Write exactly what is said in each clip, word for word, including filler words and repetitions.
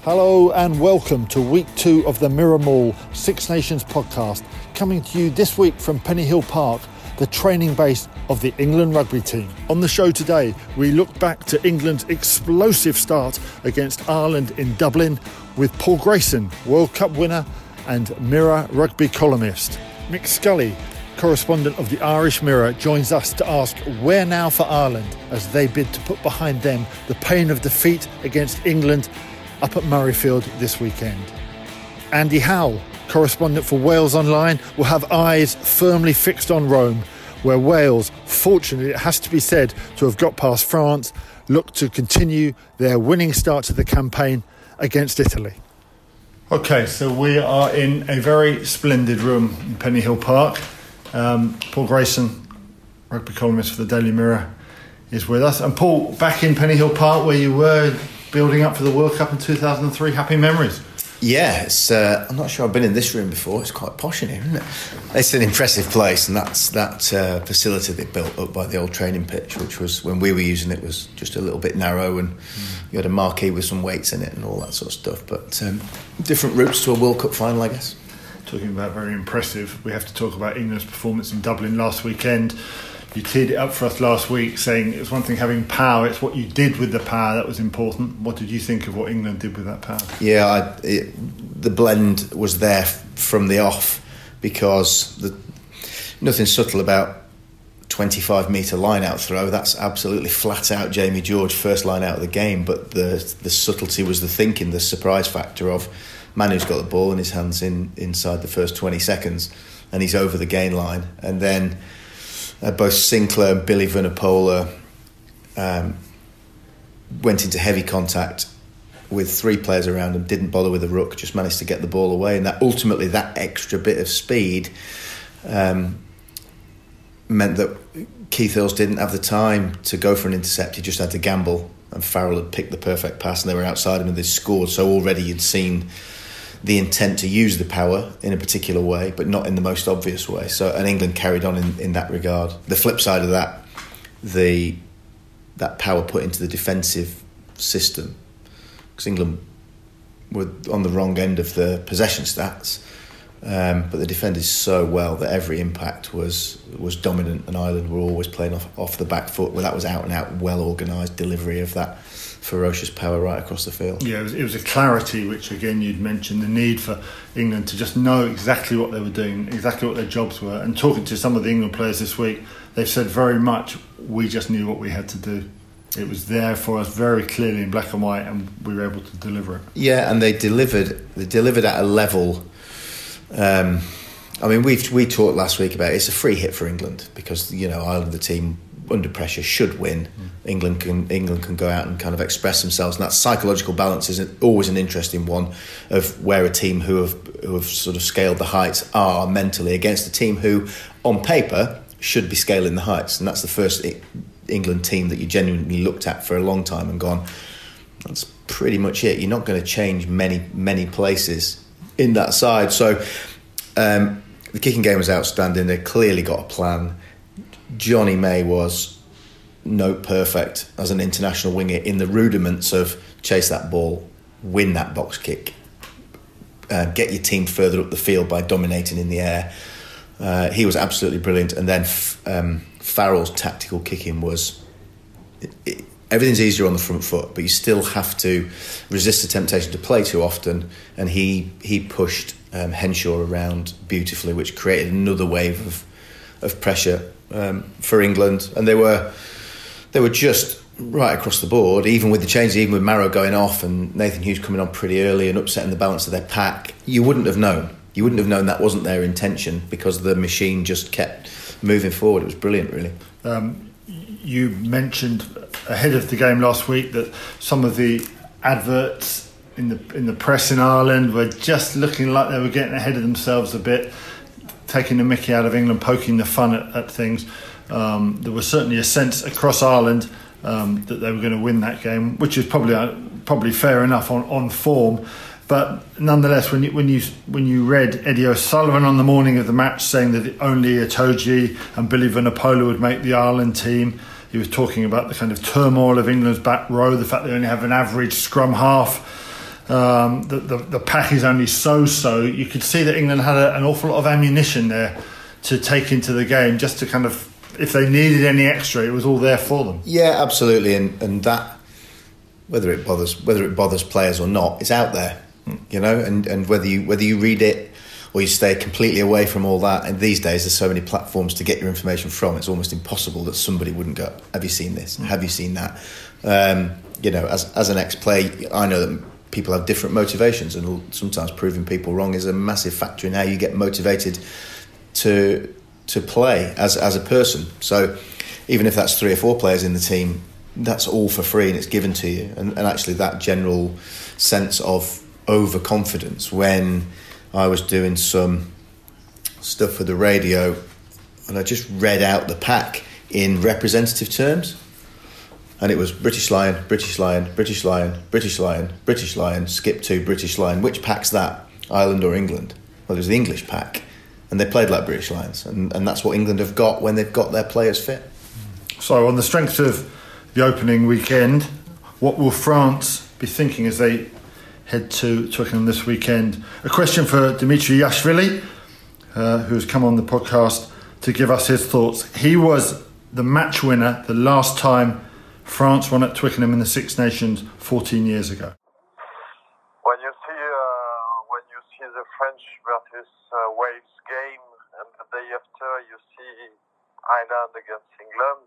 Hello and welcome to week two of the Mirror Mall Six Nations podcast, coming to you this week from Pennyhill Park, the training base of the England rugby team. On the show today, we look back to England's explosive start against Ireland in Dublin with Paul Grayson, World Cup winner and Mirror rugby columnist. Mick Scully, correspondent of the Irish Mirror, joins us to ask where now for Ireland as they bid to put behind them the pain of defeat against England up at Murrayfield this weekend. Andy Howell, correspondent for Wales Online, will have eyes firmly fixed on Rome, where Wales, fortunately it has to be said to have got past France, look to continue their winning start to the campaign against Italy. OK, so we are in a very splendid room in Pennyhill Park. Um, Paul Grayson, rugby columnist for the Daily Mirror, is with us. And Paul, back in Pennyhill Park where you were building up for the World Cup in two thousand three, happy memories. Yeah, it's, uh, I'm not sure I've been in this room before. It's quite posh in here, isn't it? It's an impressive place, and that's that uh, facility they built up by the old training pitch, which was, when we were using it, was just a little bit narrow, and mm. you had a marquee with some weights in it and all that sort of stuff. But um, different routes to a World Cup final, I guess. Talking about very impressive, we have to talk about England's performance in Dublin last weekend. You teed it up for us last week, saying it was one thing having power, it's what you did with the power that was important. What did you think of what England did with that power? Yeah, I, it, the blend was there f- from the off, because the, nothing subtle about twenty-five metre line-out throw. That's absolutely flat-out Jamie George, first line out of the game. But the the subtlety was the thinking, the surprise factor of Manu's got the ball in his hands in inside the first twenty seconds, and he's over the gain line. And then Uh, both Sinclair and Billy Vunipola um, went into heavy contact with three players around them, didn't bother with the ruck, just managed to get the ball away, and that ultimately that extra bit of speed um, meant that Keith Earls didn't have the time to go for an intercept. He just had to gamble, and Farrell had picked the perfect pass and they were outside him and they scored. So already you'd seen the intent to use the power in a particular way, but not in the most obvious way. So, and England carried on in, in that regard. The flip side of that, the that power put into the defensive system, because England were on the wrong end of the possession stats, um, but they defended so well that every impact was was dominant, and Ireland were always playing off, off the back foot, where that was out and out, well organised delivery of that ferocious power right across the field. Yeah, it was, it was a clarity, which again you'd mentioned, the need for England to just know exactly what they were doing, exactly what their jobs were. And talking to some of the England players this week, they've said very much, we just knew what we had to do. It was there for us very clearly in black and white, and we were able to deliver it. Yeah, and they delivered. They delivered at a level. Um, I mean, we we talked last week about it. It's a free hit for England, because you know Ireland, the team under pressure, should win. Mm. England can England can go out and kind of express themselves, and that psychological balance is always an interesting one, of where a team who have who have sort of scaled the heights are mentally against a team who, on paper, should be scaling the heights. And that's the first England team that you genuinely looked at for a long time and gone, that's pretty much it. You're not going to change many many places in that side. So um, the kicking game was outstanding. They clearly got a plan. Johnny May was note perfect as an international winger in the rudiments of chase that ball, win that box kick, uh, get your team further up the field by dominating in the air. Uh, he was absolutely brilliant. And then um, Farrell's tactical kicking was... It, it, everything's easier on the front foot, but you still have to resist the temptation to play too often. And he he pushed um, Henshaw around beautifully, which created another wave of of pressure um, for England. And they were they were just right across the board, even with the changes, even with Marrow going off and Nathan Hughes coming on pretty early and upsetting the balance of their pack. You wouldn't have known. You wouldn't have known that wasn't their intention, because the machine just kept moving forward. It was brilliant, really. Um, you mentioned ahead of the game last week that some of the adverts in the in the press in Ireland were just looking like they were getting ahead of themselves a bit, taking the mickey out of England, poking the fun at, at things. Um, there was certainly a sense across Ireland um, that they were going to win that game, which is probably uh, probably fair enough on, on form. But nonetheless, when you when you when you read Eddie O'Sullivan on the morning of the match saying that only Itoje and Billy Vunipola would make the Ireland team, he was talking about the kind of turmoil of England's back row, the fact they only have an average scrum half. Um, the, the the pack is only so-so. You could see that England had a, an awful lot of ammunition there to take into the game, just to kind of, if they needed any extra, it was all there for them. Yeah, absolutely, and and that, whether it bothers whether it bothers players or not, it's out there, mm. you know, and, and whether you whether you read it or you stay completely away from all that. And these days, there's so many platforms to get your information from. It's almost impossible that somebody wouldn't go, "Have you seen this? Mm. Have you seen that?" Um, you know, as as an ex-player, I know that people have different motivations, and sometimes proving people wrong is a massive factor in how you get motivated to to play as as a person. So even if that's three or four players in the team, that's all for free and it's given to you. And, and actually that general sense of overconfidence when I was doing some stuff for the radio and I just read out the pack in representative terms. And it was British Lion, British Lion, British Lion, British Lion, British Lion, skip to British Lion. Which pack's that? Ireland or England? Well, it was the English pack. And they played like British Lions. And, and that's what England have got when they've got their players fit. So on the strength of the opening weekend, what will France be thinking as they head to Twickenham this weekend? A question for Dimitri Yashvili, uh, who has come on the podcast to give us his thoughts. He was the match winner the last time France won at Twickenham in the Six Nations fourteen years ago. When you see uh, when you see the French versus uh, Wales game, and the day after you see Ireland against England,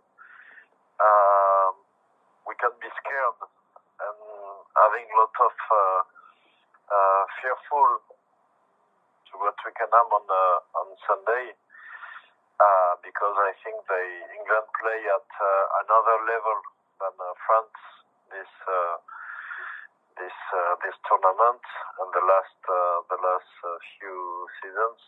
um, we can be scared and having a lot of uh, uh, fearful to go to Twickenham on uh, on Sunday uh, because I think they England play at uh, another level than uh, France this uh, this uh, this tournament and the last uh, the last uh, few seasons.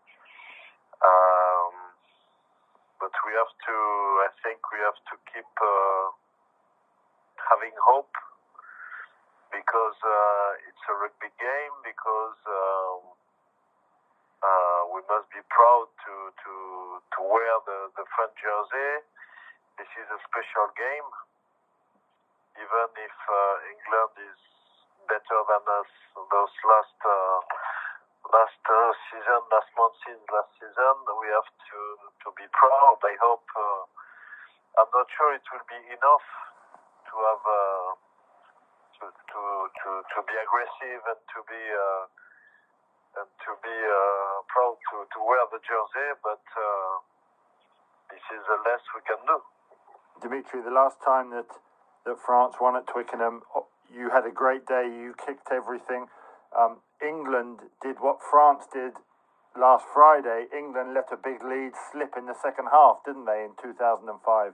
Um, but we have to. I think we have to keep uh, having hope because uh, it's a rugby game. Because um, uh, we must be proud to to to wear the the French jersey. This is a special game. Even if uh, England is better than us those last uh, last uh, season, last month since last season, we have to to be proud. I hope. Uh, I'm not sure it will be enough to have uh, to, to to to be aggressive and to be uh, and to be uh, proud to, to wear the jersey, but uh, this is the less we can do. Dimitri, the last time that that France won at Twickenham, you had a great day, you kicked everything. Um, England did what France did last Friday. England let a big lead slip in the second half, didn't they, in two thousand five?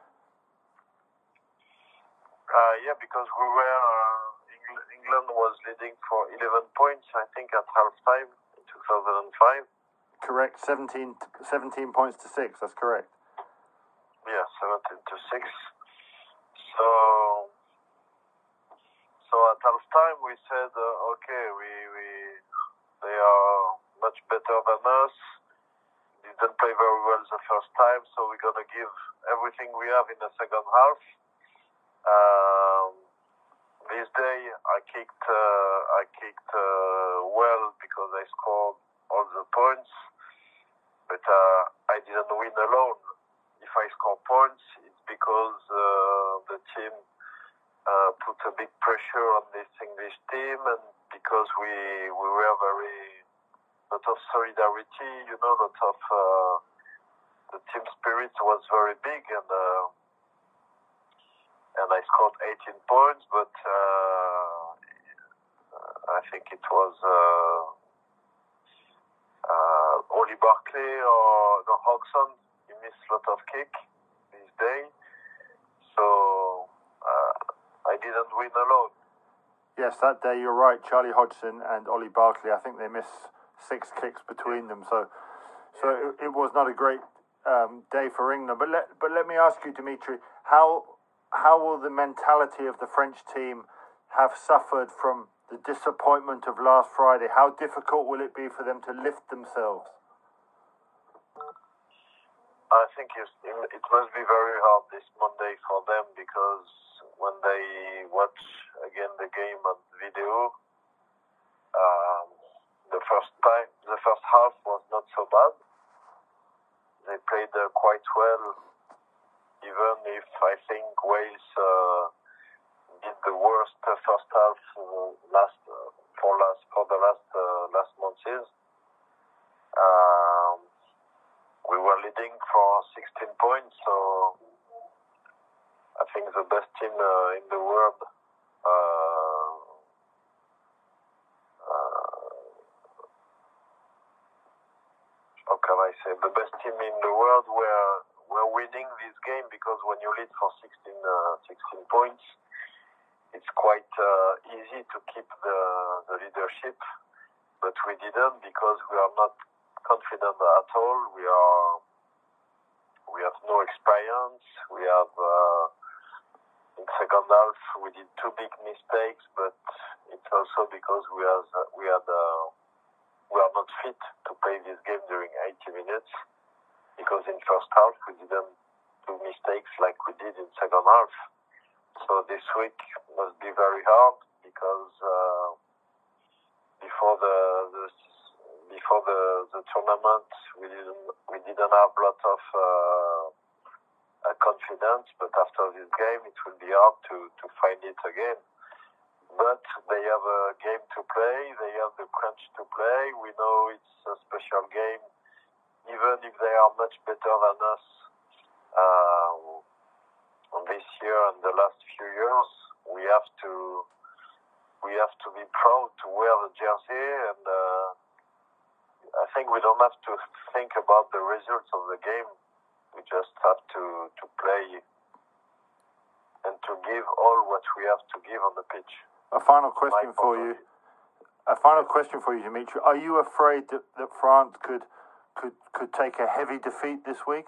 Uh, yeah, because we were, uh, England, England was leading for eleven points, I think, at half-time in two thousand five. Correct, seventeen, seventeen points to six, that's correct. Yeah, seventeen to six. So, so at half time we said, uh, okay, we, we they are much better than us. Didn't play very well the first time, so we're gonna give everything we have in the second half. Um, this day I kicked, uh, I kicked uh, well because I scored all the points, but uh, I didn't win alone. If I score points, it's because uh, the team uh, put a big pressure on this English team, and because we we were very lot of solidarity, you know, lot of uh, the team spirit was very big, and uh, and I scored eighteen points, but uh, I think it was uh, uh, Oli Barclay or no Hodgson. He missed a lot of kick this day, so uh, I didn't win alone. Yes, that day you're right. Charlie Hodgson and Oli Barclay, I think they missed six kicks between them, so so it, it was not a great um, day for England. But let but let me ask you, Dimitri, how how will the mentality of the French team have suffered from the disappointment of last Friday? How difficult will it be for them to lift themselves? I think it must be very hard this Monday for them, because when they watch again the game on video, first time, the first half was not so bad. They played uh, quite well, even if I think Wales uh, did the worst uh, first half uh, last uh, for last for the last uh, last months. Um, we were leading for sixteen points, so I think the best team uh, in the world. Uh, uh, how can I say? The best team in the world were were winning this game, because when you lead for sixteen, uh, sixteen points, it's quite uh, easy to keep the, the leadership. But we didn't, because we are not confident at all. We are we have no experience. We have uh, in second half we did two big mistakes, but it's also because we have we had uh, we are not fit to play this game during eighty minutes. Because in first half we didn't do mistakes like we did in second half. So this week must be very hard, because uh, before the, the before the, the tournament we didn't we didn't have a lot of uh, uh, confidence, but after this game it will be hard to, to find it again. But they have a game to play, they have the crunch to play. We know it's a special game, even if they are much better than us uh, this year and the last few years. We have to we have to be proud to wear the jersey, and uh, I think we don't have to think about the results of the game. We just have to, to play and to give all what we have to give on the pitch. A final question My for you. A final question for you, Dimitri. Are you afraid that, that France could could could take a heavy defeat this week?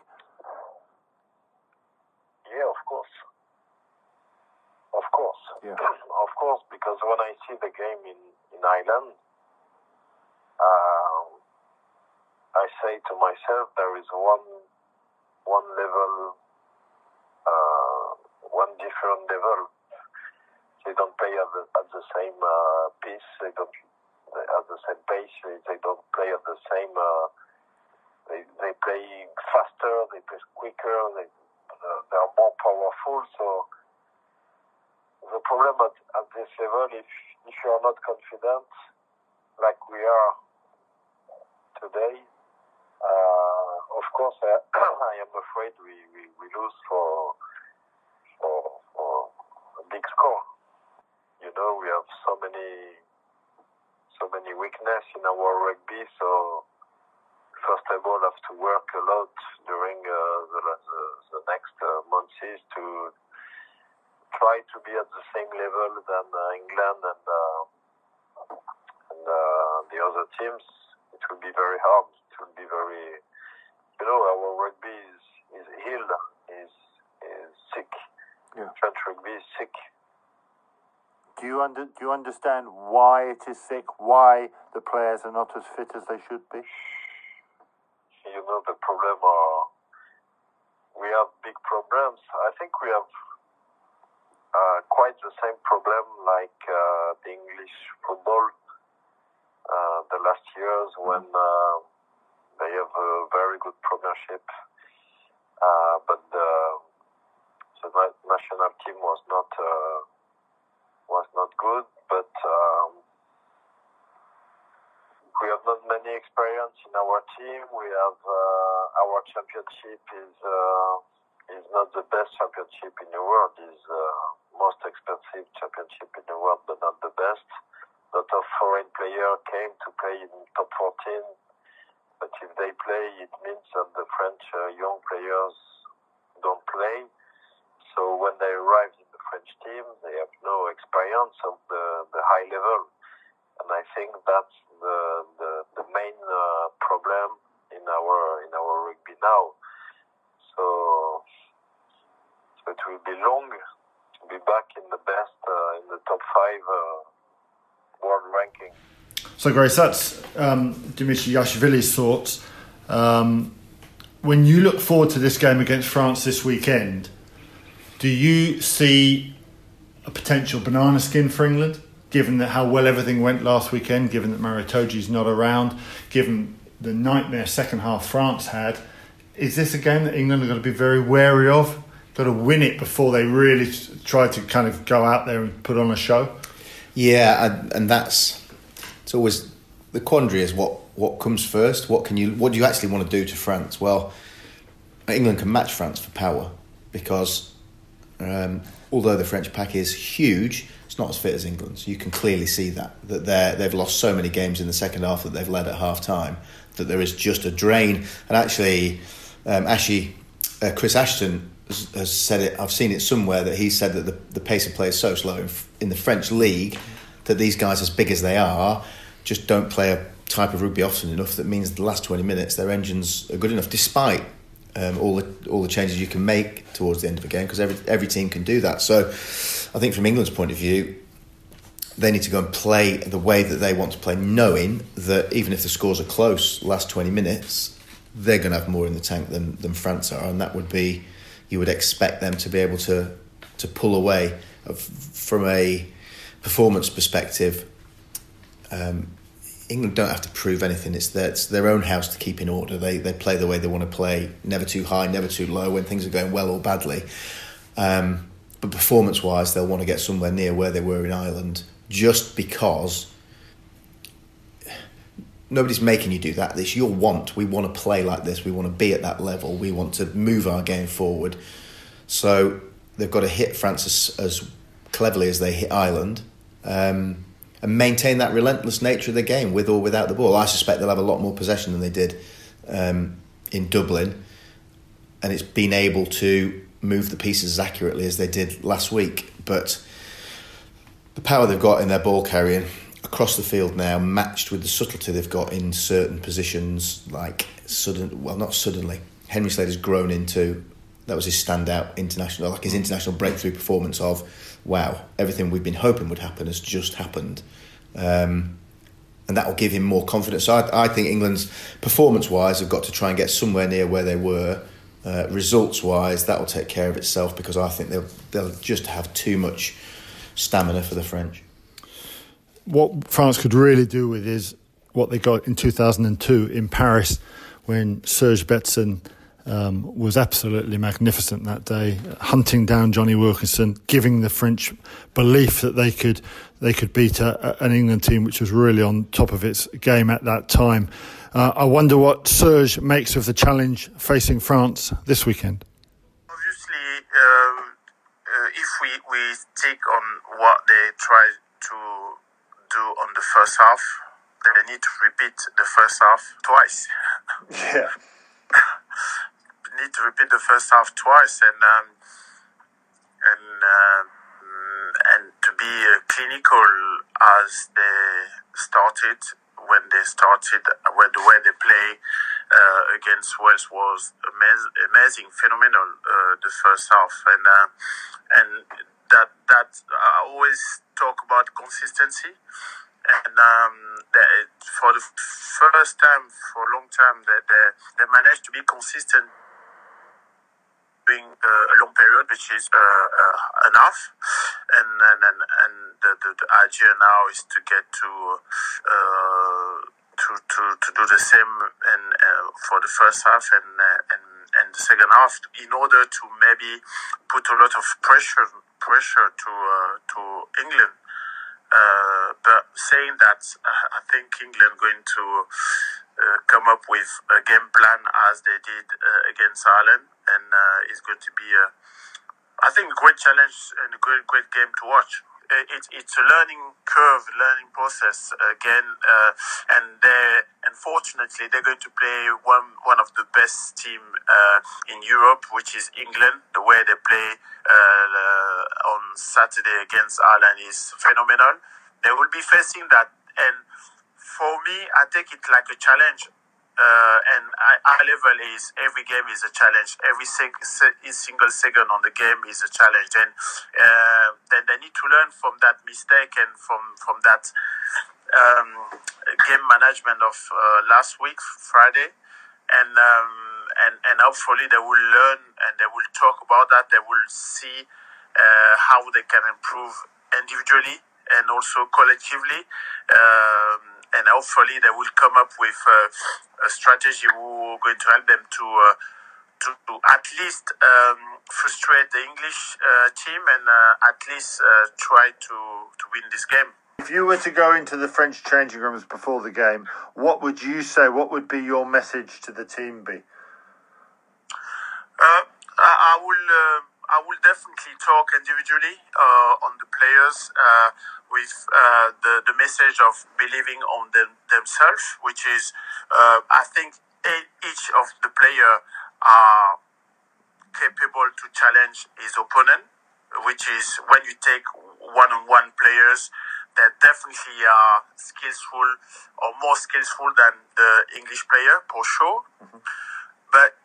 Yeah, of course. Of course. Yeah. Of course, because when I see the game in, in Ireland, uh, I say to myself, there is one one level, uh, one different level. They don't play at the, at the same uh, pace. They don't at the same pace. They don't play at the same. Uh, they they play faster. They play quicker. They uh, they are more powerful. So the problem at, at this level, if if you are not confident, like we are today, uh, of course I, I am afraid we, we, we lose for, for for a big score. You know, we have so many so many weakness in our rugby. So first of all, have to work a lot during uh, the, the the next uh, months to try to be at the same level than uh, England and uh, and uh, the other teams. It will be very hard. It will be very, you know, our rugby is is ill, is is sick. Yeah. French rugby is sick. Do you under do you understand why it is sick? Why the players are not as fit as they should be? You know, the problem are we have big problems. I think we have uh, quite the same problem like uh, the English football uh, the last years when uh, they have a very good premiership, uh, but the, the national team was not. Uh, was not good, but um, we have not many experience in our team. We have uh, our championship is uh, is not the best championship in the world. Is uh, most expensive championship in the world, but not the best. A lot of foreign players came to play in top fourteen, but if they play, it means that the French uh, young players don't play. So when they arrive in the French team, they have no experience of the, the high level. And I think that's the the, the main uh, problem in our in our rugby now. So, so it will be long to be back in the best, uh, in the top five uh, world ranking. So Grace, that's um, Dimitri Yashvili's thoughts. Um, when you look forward to this game against France this weekend, do you see a potential banana skin for England, given that how well everything went last weekend, given that Mario Toji's not around, given the nightmare second half France had, is this a game that England are going to be very wary of? Got to win it before they really try to kind of go out there and put on a show? Yeah, and, and that's it's always the quandary is what, what comes first. What can you what do you actually want to do to France? Well, England can match France for power because um, although the French pack is huge, it's not as fit as England's. You can clearly see that that they they've lost so many games in the second half that they've led at half time that there is just a drain. And actually, um, Ashley, uh, Chris Ashton has, has said it. I've seen it somewhere that he said that the, the pace of play is so slow in, in the French league that these guys, as big as they are, just don't play a type of rugby often enough that means the last twenty minutes their engines are good enough, despite um, all the all the changes you can make towards the end of a game, because every every team can do that. So I think from England's point of view, they need to go and play the way that they want to play, knowing that even if the scores are close last twenty minutes, they're going to have more in the tank than, than France are, and that would be, you would expect them to be able to to pull away of, from a performance perspective. Um, England don't have to prove anything. It's their, it's their own house to keep in order. They they play the way they want to play, never too high, never too low when things are going well or badly. Um, but performance-wise, they'll want to get somewhere near where they were in Ireland, just because nobody's making you do that. It's your want. We want to play like this. We want to be at that level. We want to move our game forward. So they've got to hit France as, as cleverly as they hit Ireland. Um, and maintain that relentless nature of the game with or without the ball. I suspect they'll have a lot more possession than they did um, in Dublin, and it's been able to move the pieces as accurately as they did last week. But the power they've got in their ball carrying across the field now, matched with the subtlety they've got in certain positions, like sudden, well, not suddenly, Henry Slater's grown into, that was his standout international, like his international breakthrough performance of, wow, everything we've been hoping would happen has just happened. Um, and that will give him more confidence. So I, I think England's performance-wise have got to try and get somewhere near where they were. Uh, results-wise, that will take care of itself, because I think they'll they'll just have too much stamina for the French. What France could really do with is what they got in two thousand two in Paris, when Serge Betsen Um, was absolutely magnificent that day, hunting down Johnny Wilkinson, giving the French belief that they could they could beat a, a, an England team which was really on top of its game at that time. Uh, I wonder what Serge makes of the challenge facing France this weekend. Obviously, uh, uh, if we, we take on what they tried to do on the first half, they need to repeat the first half twice. Yeah. Need to repeat the first half twice and um, and uh, and to be uh, clinical as they started when they started when the way they play uh, against Wales was amaz- amazing, phenomenal. Uh, the first half and uh, and that that I always talk about consistency. And um, they, for the first time, for a long time, they they, they managed to be consistent during uh, a long period, which is uh, uh, enough. And and and, and the, the, the idea now is to get to uh, to, to to do the same and uh, for the first half and uh, and and the second half, in order to maybe put a lot of pressure pressure to uh, to England. Uh, but saying that, uh, I think England going to uh, come up with a game plan as they did uh, against Ireland, and uh, it's going to be, a, I think, a great challenge and a great, great game to watch. It, it's a learning curve, learning process again, uh, and they, unfortunately, they're going to play one one of the best team uh, in Europe, which is England. The way they play uh, on Saturday against Ireland is phenomenal. They will be facing that, and for me, I take it like a challenge. Uh, and high level is every game is a challenge. Every sing- single second on the game is a challenge, and uh, then they need to learn from that mistake and from from that um, game management of uh, last week, Friday, and um, and and hopefully they will learn and they will talk about that. They will see uh, how they can improve individually and also collectively. Um, and hopefully they will come up with uh, a strategy who are going to help them to uh, to, to at least um, frustrate the English uh, team and uh, at least uh, try to, to win this game. If you were to go into the French changing rooms before the game, what would you say? What would be your message to the team be? Uh, I, I will uh, I will definitely talk individually uh, on the players uh, with uh, the, the message of believing on them, themselves, which is, uh, I think each of the players are capable to challenge his opponent, which is when you take one-on-one players that definitely are skillful or more skillful than the English player, for sure. Mm-hmm. But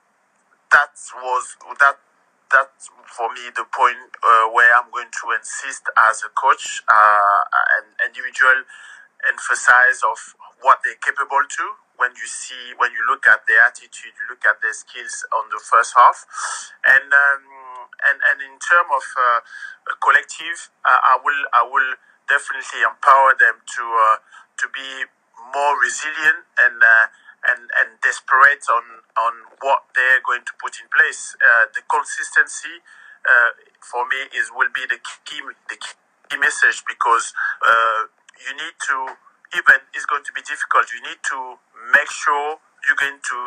that was that that's for me the point uh, where I'm going to insist as a coach, uh, an individual emphasize of what they're capable to. When you see, when you look at their attitude, you look at their skills on the first half, and um, and and in terms of uh, a collective, uh, I will I will definitely empower them to uh, to be more resilient and. Uh, And, and desperate on, on what they're going to put in place. Uh, the consistency uh, for me is will be the key the key message, because uh, you need to, even it's going to be difficult, you need to make sure you're going to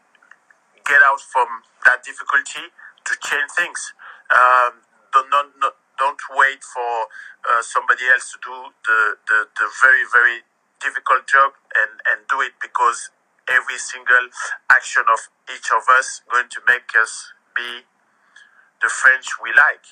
get out from that difficulty to change things. Um, don't, not, not, don't wait for uh, somebody else to do the, the, the very, very difficult job and, and do it, because every single action of each of us going to make us be the French we like.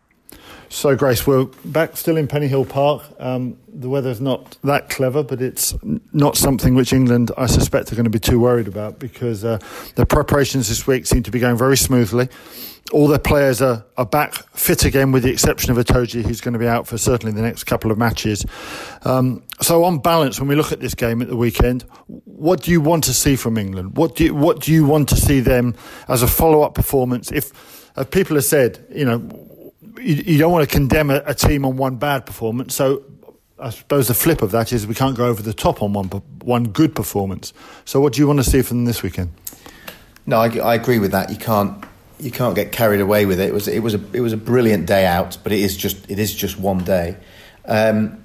So, Grace, we're back still in Pennyhill Park. Um, the weather's not that clever, but it's not something which England, I suspect, are going to be too worried about, because uh, the preparations this week seem to be going very smoothly. All their players are, are back fit again, with the exception of Itoje, who's going to be out for certainly the next couple of matches. Um, so on balance, when we look at this game at the weekend, what do you want to see from England? What do you, what do you want to see them as a follow-up performance? If uh, people have said, you know, you, you don't want to condemn a, a team on one bad performance, so I suppose the flip of that is we can't go over the top on one one good performance. So what do you want to see from them this weekend? No, I, I agree with that. You can't you can't get carried away with it. It was it was a it was a brilliant day out, but it is just it is just one day. Um,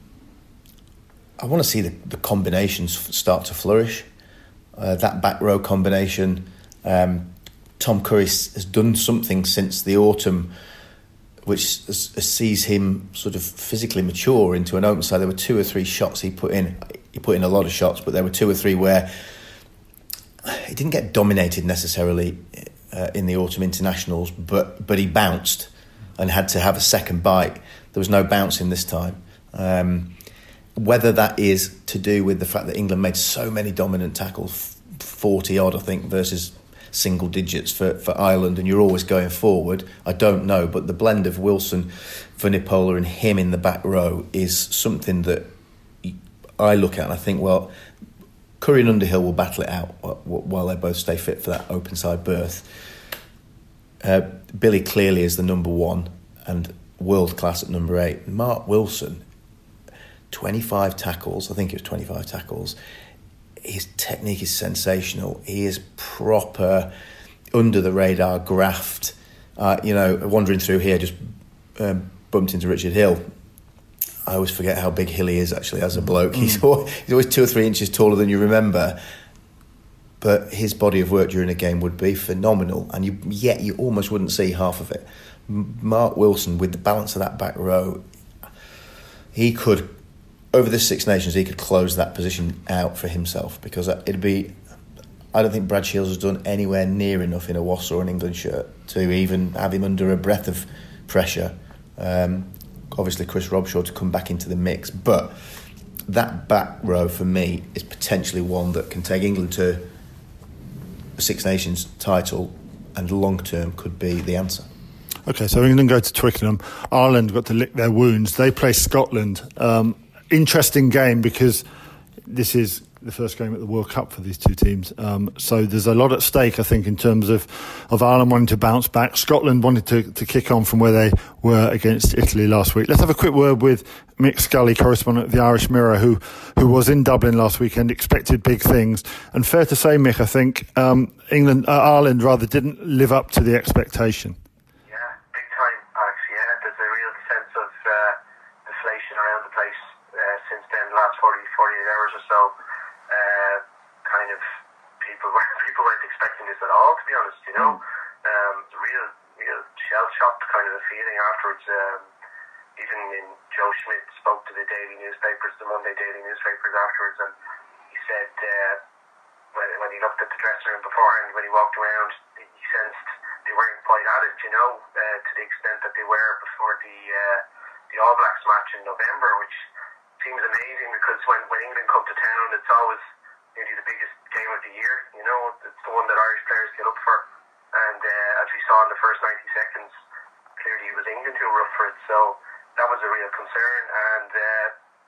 I want to see the, the combinations start to flourish. Uh, that back row combination. Um, Tom Curry has done something since the autumn, which has, has sees him sort of physically mature into an open side. There were two or three shots he put in. He put in a lot of shots, but there were two or three where he didn't get dominated necessarily uh, in the autumn internationals, but but he bounced and had to have a second bite. There was no bouncing this time. Um, whether that is to do with the fact that England made so many dominant tackles, forty odd, I think, versus single digits for, for Ireland, and you're always going forward, I don't know. But the blend of Wilson, Vunipola and him in the back row is something that I look at and I think, well, Curry and Underhill will battle it out while they both stay fit for that open side berth. Uh, Billy clearly is the number one and world class at number eight. Mark Wilson, twenty-five tackles, I think it was twenty-five tackles. His technique is sensational. He is proper under the radar graft. Uh, you know, wandering through here, just um, bumped into Richard Hill. I always forget how big Hilly is actually as a bloke. Mm. He's, always, he's always two or three inches taller than you remember. But his body of work during a game would be phenomenal, and you, yet you almost wouldn't see half of it. Mark Wilson, with the balance of that back row, he could, over the Six Nations, he could close that position out for himself, because it'd be, I don't think Brad Shields has done anywhere near enough in a Wasser or an England shirt to even have him under a breath of pressure. Um, obviously Chris Robshaw to come back into the mix, but that back row for me is potentially one that can take England to a Six Nations title, and long term could be the answer. Okay, so England go to Twickenham. Ireland got to lick their wounds. They play Scotland. Um, interesting game, because this is the first game at the World Cup for these two teams. Um, so there's a lot at stake, I think, in terms of, of Ireland wanting to bounce back. Scotland wanted to, to kick on from where they were against Italy last week. Let's have a quick word with Mick Scully, correspondent of the Irish Mirror, who, who was in Dublin last weekend, expected big things. And fair to say, Mick, I think um, England, uh, Ireland rather didn't live up to the expectation. Yeah, big time, Alex. Yeah, there's a real sense of uh, deflation around the place uh, since then, the last forty, forty-eight hours or so. Uh, kind of people were people weren't expecting this at all, to be honest. You know, um, real, real shell-shocked kind of a feeling afterwards. Um, even in Joe Schmidt spoke to the daily newspapers, the Monday daily newspapers afterwards, and he said uh, when, when he looked at the dressing room beforehand, when he walked around, he sensed they weren't quite at it. You know, uh, to the extent that they were before the uh, the All Blacks match in November, which seems amazing because when, when England come to town, it's always nearly the biggest game of the year. You know, it's the one that Irish players get up for. And uh, as we saw in the first ninety seconds, clearly it was England who were up for it. So that was a real concern. And uh,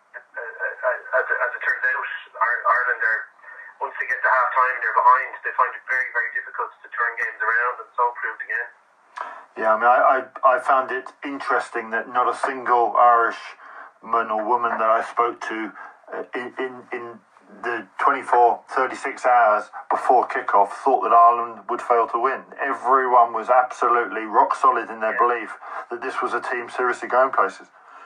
as, as it turns out, Ireland are, once they get to half time and they're behind, they find it very, very difficult to turn games around, and so proved again. Yeah, I mean, I, I, I found it interesting that not a single Irish man or woman that I spoke to uh, in, in in the twenty-four, thirty-six hours before kickoff thought that Ireland would fail to win. Everyone was absolutely rock solid in their yeah. belief that this was a team seriously going places.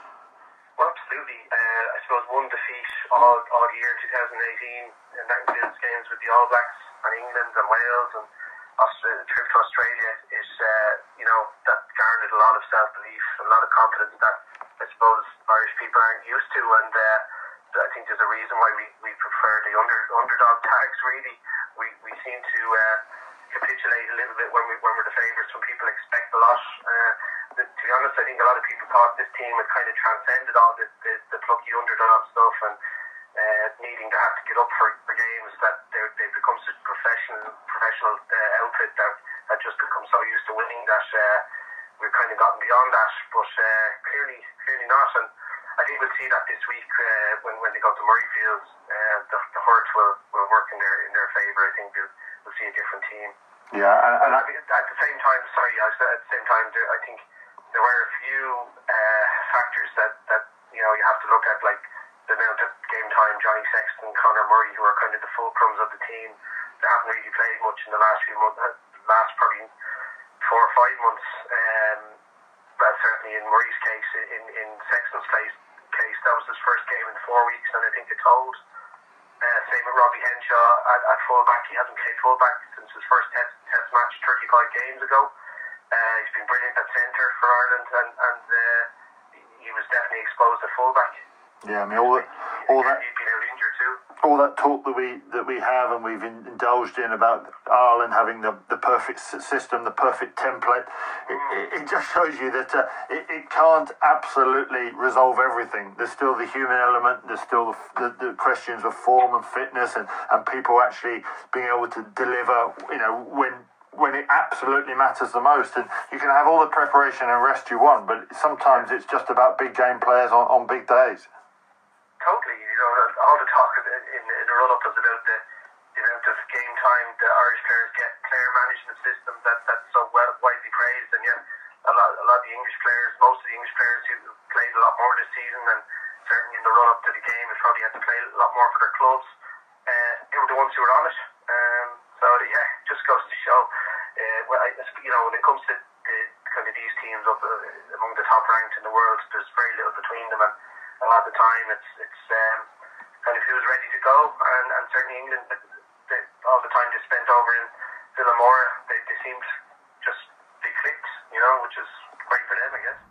Well, absolutely. Uh, I suppose one defeat all, all year in twenty eighteen, and that includes games with the All Blacks and England and Wales and Australia, the trip to Australia is, uh, you know, that garnered a lot of self-belief, a lot of confidence that I suppose Irish people aren't used to, and uh, I think there's a reason why we, we prefer the under, underdog tags. Really, we we seem to uh, capitulate a little bit when we when we're the favourites, when people expect a lot. Uh, the, to be honest, I think a lot of people thought this team had kind of transcended all the the, the plucky underdog stuff and uh, needing to have to get up for, for games, that they've become such a professional professional uh, outfit that that just become so used to winning that uh, we've kind of gotten beyond that. But uh, clearly, clearly not. And I think we'll see that this week uh, when when they go to Murrayfield. Uh, the, the hurt will, will work in their in their favour. I think we'll, we'll see a different team. Yeah, and, and I mean, at the same time, sorry, at the same time, there, I think there were a few uh, factors that, that you know you have to look at, like the amount of game time. Johnny Sexton, Conor Murray, who are kind of the fulcrums of the team, they haven't really played much in the last few months. Uh, last probably four or five months. Um, well, certainly in Murray's case, in in Sexton's case, case that was his first game in four weeks, and I think it told. Uh, same with Robbie Henshaw at, at fullback. He hasn't played fullback since his first test, test match thirty-five games ago. Uh, he's been brilliant at centre for Ireland, and, and uh, he was definitely exposed at fullback. Yeah, I mean, all that, all that, he's been out injured too. All that talk that we that we have and we've in, indulged in about Ireland having the, the perfect system, the perfect template, it, it, it just shows you that uh, it, it can't absolutely resolve everything. There's still the human element. There's still the, the, the questions of form and fitness, and, and people actually being able to deliver. You know, when. when it absolutely matters the most. And you can have all the preparation and rest you want, but sometimes it's just about big game players on, on big days. Totally. You know, all the talk in, in, in the run-up was about the, the amount of game time the Irish players get, player management system that, that's so well, widely praised, and yet a lot, a lot of the English players, most of the English players who played a lot more this season, and certainly in the run-up to the game, have probably had to play a lot more for their clubs. Uh, they were the ones who were on it. Um, so, yeah, it just goes to show. Uh, well, I, you know, when it comes to the, kind of these teams up uh, among the top ranked in the world, there's very little between them, and a lot of the time it's it's um, kind of who's ready to go, and, and certainly England, they, all the time they spent over in Villamora, they, they seemed just they clicked, you know, which is great for them, I guess.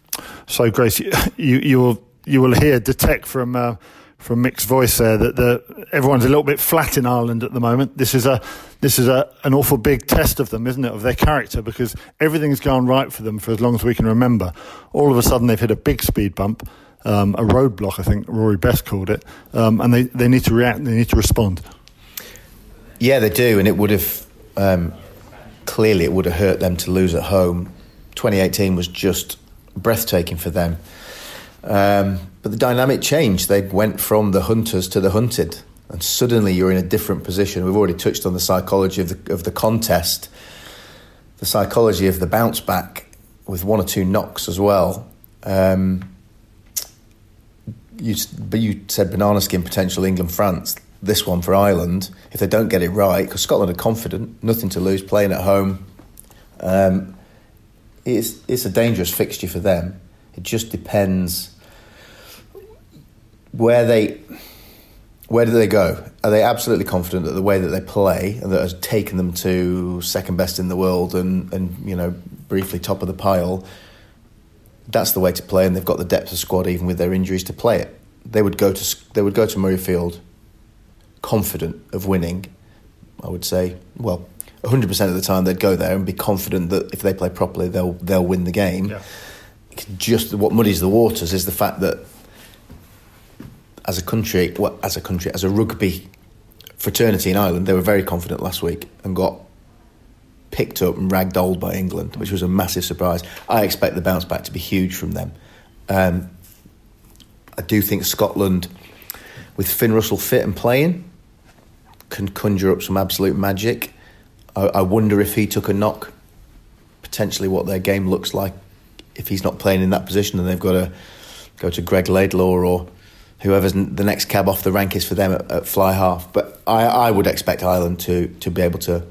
So, Grace, you you will you will hear detect from. Uh, From Mick's voice there, that the everyone's a little bit flat in Ireland at the moment. This is a this is a an awful big test of them, isn't it, of their character, because everything's gone right for them for as long as we can remember. All of a sudden, they've hit a big speed bump, um, a roadblock, I think Rory Best called it, um, and they, they need to react. They need to respond. Yeah, they do, and it would have um, clearly it would have hurt them to lose at home. twenty eighteen was just breathtaking for them. Um, but the dynamic changed. They went from the hunters to the hunted. and suddenly you're in a different position. We've already touched on the psychology of the of the contest, the psychology of the bounce back with one or two knocks as well. Um, you, but you said banana skin potential England France. This one for Ireland, if they don't get it right, because Scotland are confident, nothing to lose, playing at home. Um, it's it's a dangerous fixture for them. It just depends where they where do they go. Are they absolutely confident that the way that they play and that has taken them to second best in the world and and you know briefly top of the pile, that's the way to play, and they've got the depth of squad even with their injuries to play it. They would go to they would go to Murrayfield confident of winning. I would say, well, one hundred percent of the time they'd go there and be confident that if they play properly, they'll they'll win the game. Yeah. Just what muddies the waters is the fact that as a country, well, as a country, as a rugby fraternity in Ireland, they were very confident last week and got picked up and ragdolled by England, which was a massive surprise. I expect the bounce back to be huge from them. Um, I do think Scotland, with Finn Russell fit and playing, can conjure up some absolute magic. I, I wonder if he took a knock, potentially what their game looks like if he's not playing in that position and they've got to go to Greg Laidlaw or whoever's the next cab off the rank is for them at, at fly half. But I, I would expect Ireland to to be able to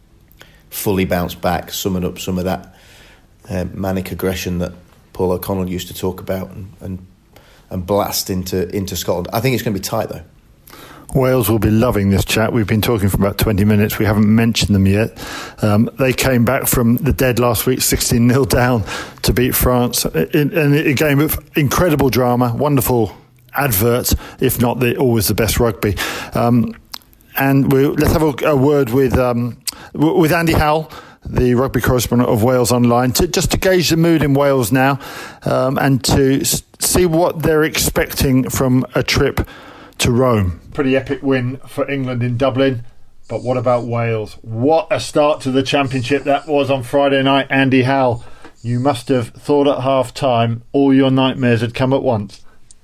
fully bounce back, summon up some of that uh, manic aggression that Paul O'Connell used to talk about and, and and blast into into Scotland. I think it's going to be tight though. Wales will be loving this chat. We've been talking for about twenty minutes. We haven't mentioned them yet. Um, they came back from the dead last week, sixteen nil down to beat France in, in a game of incredible drama, wonderful adverts, if not the, always the best rugby. Um, and we, let's have a, a word with um, with Andy Howell, the rugby correspondent of Wales Online, to just to gauge the mood in Wales now um, and to s- see what they're expecting from a trip to Rome. Pretty epic win for England in Dublin, but what about Wales? What a start to the championship that was on Friday night. Andy Howell, you must have thought at half time all your nightmares had come at once.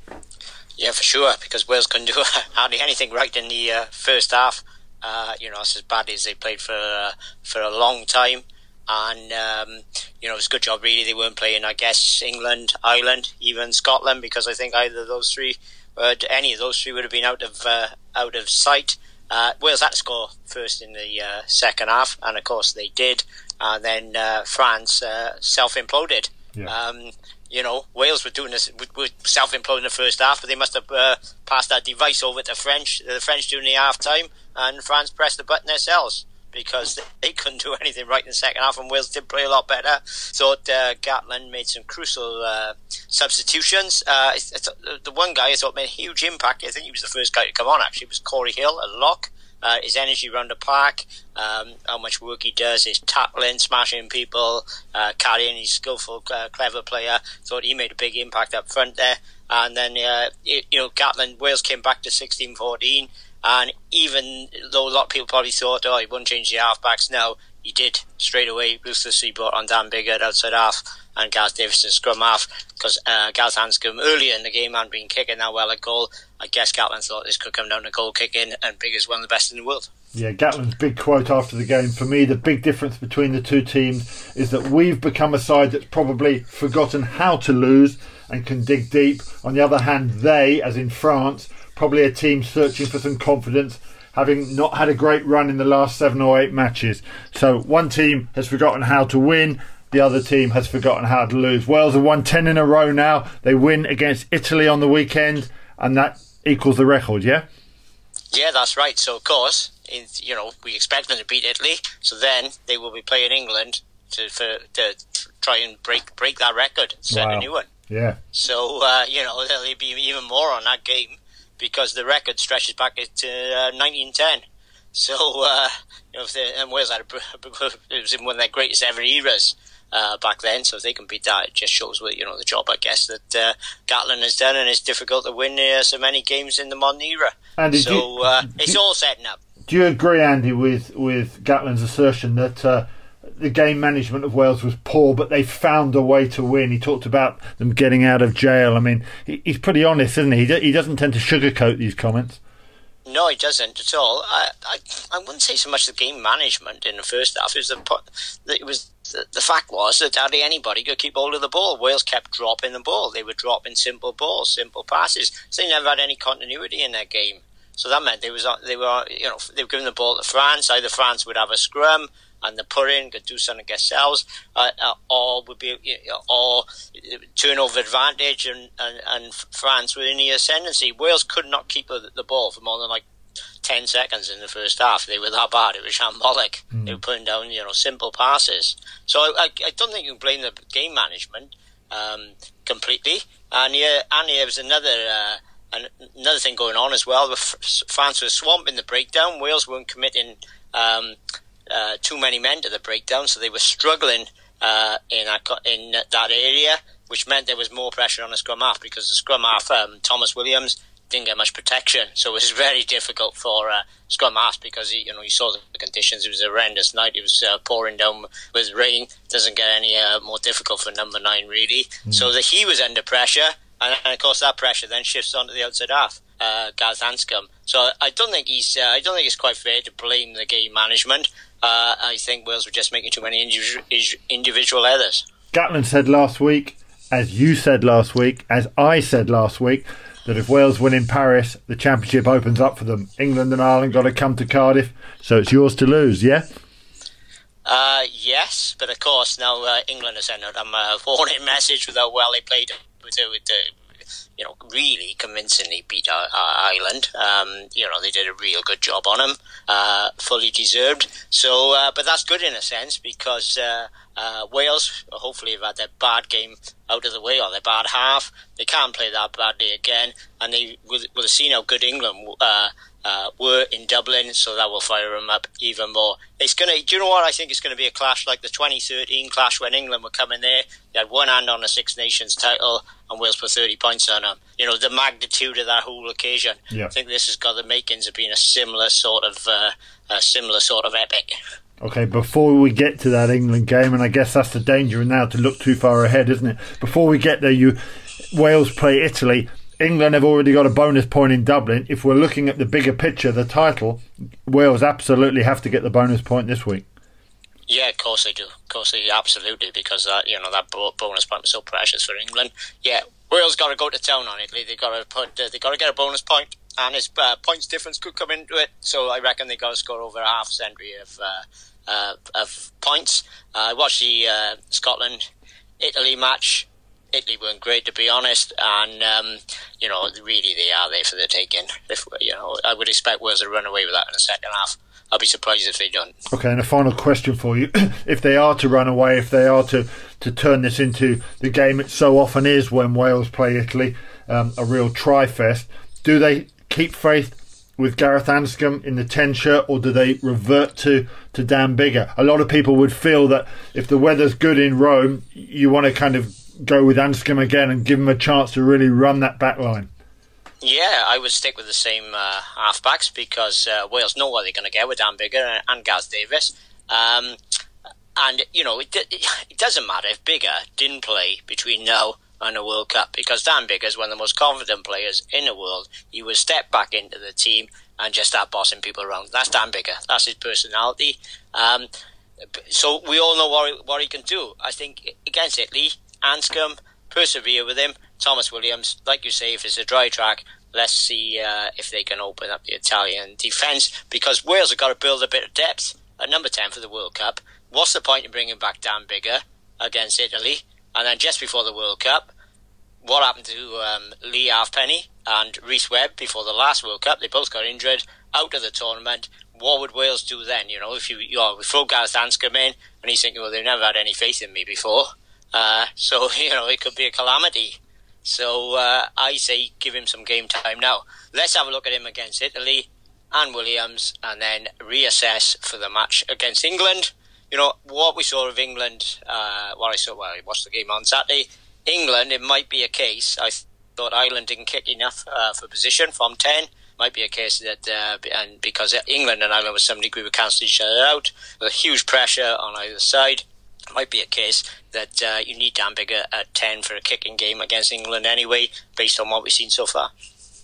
Yeah, for sure, because Wales couldn't do hardly anything right in the uh, first half. Uh, you know, it's as bad as they played for uh, for a long time. And, um, you know, it was a good job, really. They weren't playing, I guess, England, Ireland, even Scotland, because I think either of those three, or any of those three would have been out of uh, out of sight. Uh, Wales had to score first in the uh, second half, and of course they did. And then uh, France uh, self-imploded. Yeah. Um, you know, Wales were doing this, were self-imploding in the first half, but they must have uh, passed that device over to French, the French during the half-time, and France pressed the button themselves, because they couldn't do anything right in the second half, and Wales did play a lot better. Thought uh, Gatland made some crucial uh, substitutions. Uh, it's, it's, uh, the one guy I thought made a huge impact, I think he was the first guy to come on actually, was Corey Hill at lock. Uh, his energy around the park, um, how much work he does, his tackling, smashing people, uh, carrying, he's skillful, uh, clever player. Thought he made a big impact up front there. And then, uh, it, you know, Gatland, Wales came back to sixteen fourteen. And even though a lot of people probably thought, oh, he wouldn't change the half-backs, no, he did straight away. Ruthlessly brought on Dan Biggert outside half and Gareth Davidson scrum half, because uh, Gareth Hanscom earlier in the game hadn't been kicking that well at goal. I guess Gatland thought this could come down to goal kicking, and Biggert's one of the best in the world. Yeah, Gatland's big quote after the game. For me, the big difference between the two teams is that we've become a side that's probably forgotten how to lose and can dig deep. On the other hand, they, as in France, probably a team searching for some confidence, having not had a great run in the last seven or eight matches. So one team has forgotten how to win, the other team has forgotten how to lose. Wales have won ten in a row now. They win against Italy on the weekend, and that equals the record, yeah? Yeah, that's right. So, of course, in, you know, we expect them to beat Italy, so then they will be playing England to for, to try and break break that record, set wow. a new one. Yeah. So, uh, you know, there'll be even more on that game, because the record stretches back to uh, nineteen ten. So, uh, you know, if they, and Wales had a, it was in one of their greatest ever eras uh, back then. So if they can beat that, it just shows what, you know, the job, I guess, that uh, Gatland has done, and it's difficult to win uh, so many games in the modern era. Andy, so you, uh, it's all setting up. Do you agree, Andy, with with Gatland's assertion that uh, the game management of Wales was poor, but they found a way to win? He talked about them getting out of jail. I mean, he, he's pretty honest, isn't he? He doesn't tend to sugarcoat these comments. No, it doesn't at all. I, I, I wouldn't say so much the game management in the first half. It was the, it was the, the fact was that hardly anybody could keep hold of the ball. Wales kept dropping the ball. They were dropping simple balls, simple passes. So they never had any continuity in their game. So that meant they was they were you know they were giving the ball to France. Either France would have a scrum and the put in could do something themselves, uh, uh, or would be you know, or turnover advantage, and, and, and France were in the ascendancy. Wales could not keep the, the ball for more than like ten seconds in the first half. They were that bad. It was shambolic. Mm. They were putting down you know simple passes. So I, I, I don't think you can blame the game management um, completely. And yeah, and there was another. Uh, And another thing going on as well, France was swamping the breakdown. Wales weren't committing um, uh, too many men to the breakdown, so they were struggling uh, in, that, in that area, which meant there was more pressure on the scrum half, because the scrum half, um, Thomas Williams, didn't get much protection. So it was very difficult for uh, scrum half, because you know you saw the conditions. It was a horrendous night. It was uh, pouring down with rain. Doesn't get any uh, more difficult for number nine, really. Mm. So that he was under pressure. And, and of course, that pressure then shifts onto the outside half, uh, Gareth Anscombe. So I don't think he's. Uh, I don't think it's quite fair to blame the game management. Uh, I think Wales were just making too many individual, individual errors. Gatland said last week, as you said last week, as I said last week, that if Wales win in Paris, the championship opens up for them. England and Ireland got to come to Cardiff, so it's yours to lose. Yeah. Uh, yes, but of course now uh, England has sent out a warning message with how well they played. To, to, you know, really convincingly beat our, our Ireland. Um, you know, they did a real good job on them, uh, fully deserved. So, uh, but that's good in a sense, because uh, uh, Wales hopefully have had their bad game out of the way, or their bad half. They can't play that badly again, and they will, will have seen how good England uh, uh, were in Dublin, so that will fire them up even more. It's gonna. Do you know what? I think it's going to be a clash like the twenty thirteen clash when England were coming there. They had one hand on the Six Nations title, and Wales put thirty points on them. You know, the magnitude of that whole occasion. Yeah. I think this has got the makings of being a similar sort of, uh, a similar sort of epic. Okay, before we get to that England game, and I guess that's the danger now, to look too far ahead, isn't it? Before we get there, you Wales play Italy. England have already got a bonus point in Dublin. If we're looking at the bigger picture, the title, Wales absolutely have to get the bonus point this week. Yeah, of course they do. Of course they do, absolutely, because that you know that bonus point was so precious for England. Yeah, Wales got to go to town on Italy. They got to put. Uh, they got to get a bonus point, and its uh, points difference could come into it. So I reckon they got to score over a half century of uh, uh, of points. Uh, I watched the uh, Scotland Italy match. Italy weren't great, to be honest, and um, you know really they are there for the taking. If you know, I would expect Wales to run away with that in the second half. I'll be surprised if they don't. Okay, and a final question for you. If they are to run away, if they are to, to turn this into the game it so often is when Wales play Italy, um, a real tri-fest, do they keep faith with Gareth Anscombe in the ten shirt, or do they revert to, to Dan Biggar? A lot of people would feel that if the weather's good in Rome, you want to kind of go with Anscombe again and give him a chance to really run that back line. Yeah, I would stick with the same uh, halfbacks, because uh, Wales know what they're going to get with Dan Biggar and, and Gareth Davies. Um, and, you know, it, it doesn't matter if Biggar didn't play between now and the World Cup, because Dan Biggar is one of the most confident players in the world. He would step back into the team and just start bossing people around. That's Dan Biggar. That's his personality. Um, so we all know what he, what he can do. I think against Italy, Anscombe, persevere with him. Thomas Williams, like you say, if it's a dry track, let's see uh, if they can open up the Italian defence, because Wales have got to build a bit of depth at number ten for the World Cup. What's the point in bringing back Dan Biggar against Italy? And then just before the World Cup, what happened to um, Lee Halfpenny and Rhys Webb before the last World Cup? They both got injured, out of the tournament. What would Wales do then? You know, if you, you know, we throw Gareth Anscombe in, and he's thinking, well, they've never had any faith in me before. Uh, so, you know, it could be a calamity. So uh, I say give him some game time now. Let's have a look at him against Italy and Williams, and then reassess for the match against England. You know, what we saw of England, uh, what I saw, well, I watched the game on Saturday. England, it might be a case, I thought Ireland didn't kick enough uh, for position from ten. Might be a case that, uh, and because England and Ireland, with some degree, would cancel each other out, with huge pressure on either side. Might be a case that uh, you need Dan Biggar at ten for a kicking game against England anyway, based on what we've seen so far.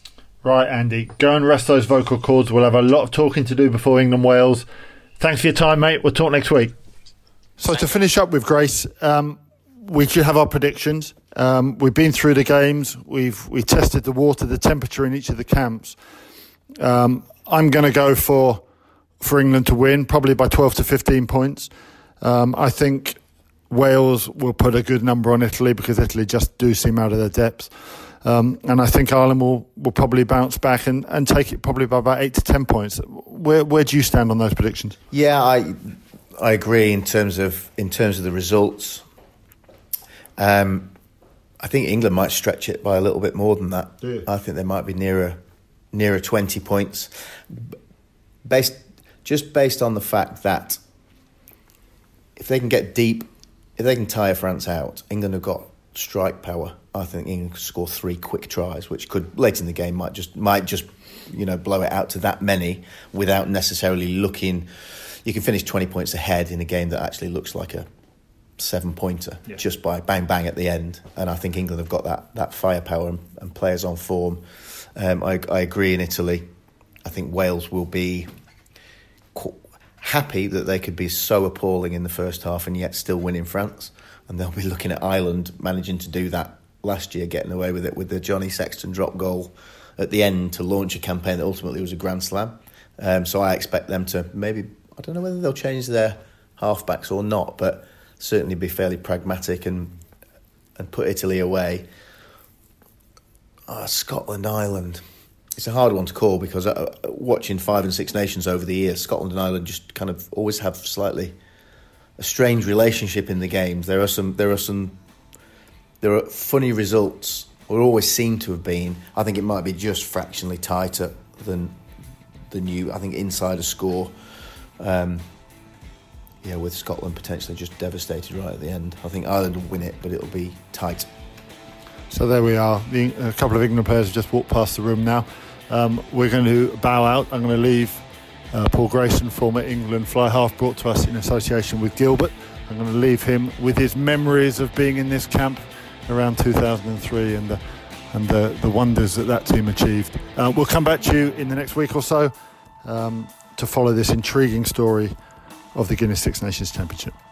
Right, Andy, go and rest those vocal cords. We'll have a lot of talking to do before England-Wales. Thanks for your time, mate. We'll talk next week. So to finish up with Grace, um, we should have our predictions. Um, we've been through the games. We've we tested the water, the temperature in each of the camps. Um, I'm going to go for for England to win, probably by twelve to fifteen points. Um, I think Wales will put a good number on Italy because Italy just do seem out of their depths. Um, and I think Ireland will, will probably bounce back and, and take it probably by about eight to ten points. Where where do you stand on those predictions? Yeah, I I agree in terms of in terms of the results. Um, I think England might stretch it by a little bit more than that. Yeah. I think they might be nearer nearer twenty points, based just based on the fact that if they can get deep, if they can tire France out, England have got strike power. I think England could score three quick tries, which could late in the game might just might just you know blow it out to that many without necessarily looking. You can finish twenty points ahead in a game that actually looks like a seven pointer yeah. just by bang bang at the end. And I think England have got that that firepower and, and players on form. Um, I, I agree in Italy. I think Wales will be happy that they could be so appalling in the first half and yet still win in France. And they'll be looking at Ireland managing to do that last year, getting away with it with the Johnny Sexton drop goal at the end to launch a campaign that ultimately was a Grand Slam. Um, so I expect them to maybe, I don't know whether they'll change their halfbacks or not, but certainly be fairly pragmatic and and put Italy away. Oh, Scotland, Ireland. It's a hard one to call because uh, watching Five and Six Nations over the years, Scotland and Ireland just kind of always have slightly a strange relationship in the games. There are some, there are some, there are funny results, or always seem to have been. I think it might be just fractionally tighter than than you. I think inside a score. Um, Yeah, with Scotland potentially just devastated right at the end. I think Ireland will win it, but it'll be tight. So there we are. The, a couple of England players have just walked past the room now. Um, we're going to bow out. I'm going to leave uh, Paul Grayson, former England fly half, brought to us in association with Gilbert. I'm going to leave him with his memories of being in this camp around two thousand three and the, and the, the wonders that that team achieved. Uh, we'll come back to you in the next week or so um, to follow this intriguing story of the Guinness Six Nations Championship.